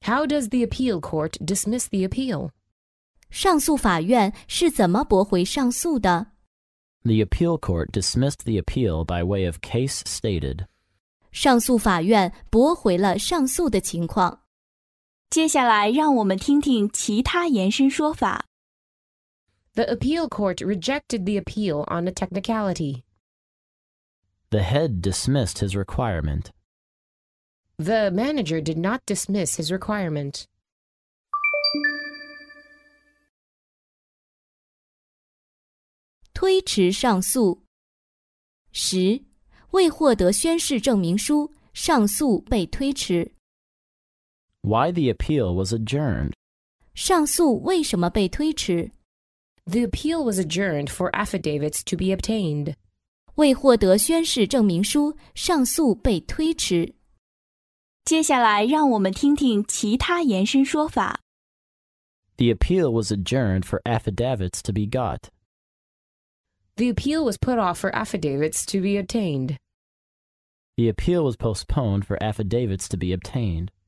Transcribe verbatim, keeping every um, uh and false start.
How does the appeal court dismiss the appeal? 上诉法院是怎么驳回上诉的？ The appeal court dismissed the appeal by way of case stated. 上诉法院驳回了上诉的情况。 接下来让我们听听其他延伸说法。 The appeal court rejected the appeal on a technicality. The head dismissed his requirement. The manager did not dismiss his requirement. 推迟上诉。十、未获得宣誓证明书，上诉被推迟。 Why the appeal was adjourned. 上诉为什么被推迟？ The appeal was adjourned for affidavits to be obtained. 未获得宣誓证明书，上诉被推迟。 接下来让我们听听其他延伸说法。 The appeal was adjourned for affidavits to be got. The appeal was put off for affidavits to be obtained. The appeal was postponed for affidavits to be obtained.